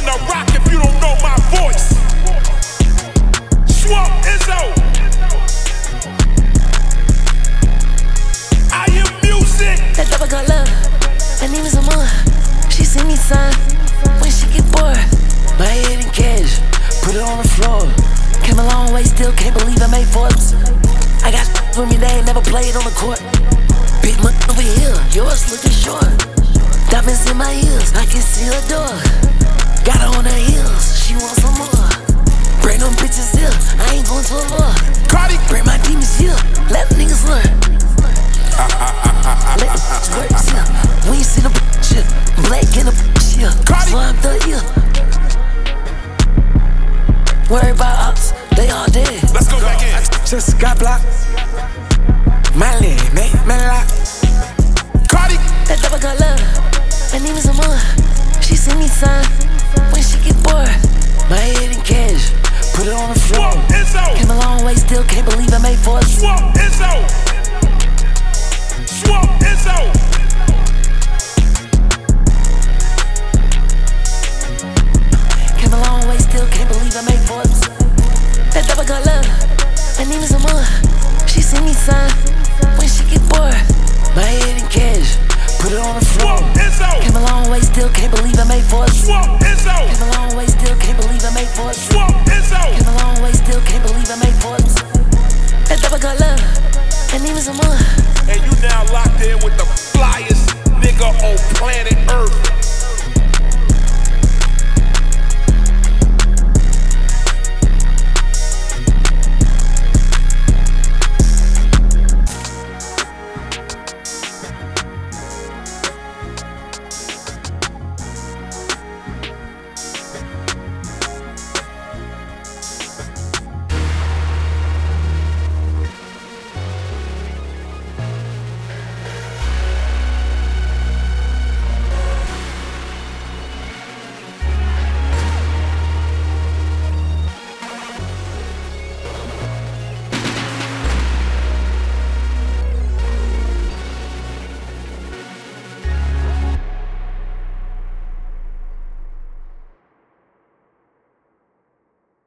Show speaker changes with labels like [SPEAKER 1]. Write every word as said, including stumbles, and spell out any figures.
[SPEAKER 1] I rock if you don't know my voice. Swamp Izzo. I am music.
[SPEAKER 2] That double got love. Her name is Amor. She sing me some when she get bored. My head in cash, put it on the floor. Came a long way, still can't believe I made Forbes. I got with me, they ain't never played on the court. Big money over here, yours looking short. Diamonds in my ears, I can see her door. Got her on her heels, she wants some more. Bring them bitches here, I ain't going to a war.
[SPEAKER 1] Cardi,
[SPEAKER 2] bring my demons here, let niggas learn. Let the bitch work here. We ain't seen a bitch here. Black in a bitch here. Slime the ear. Worry about ops, they all dead.
[SPEAKER 1] Let's go back in.
[SPEAKER 3] Just got blocked. My leg, make me lock.
[SPEAKER 1] Cardi,
[SPEAKER 2] that double got love. Her name is Amor. She sing me some when she get bored. My head in cash, put it on the floor.
[SPEAKER 1] Swamp Izzo.
[SPEAKER 2] Came a long way, still can't believe I made Forbes.
[SPEAKER 1] Swamp Izzo. Swamp Izzo.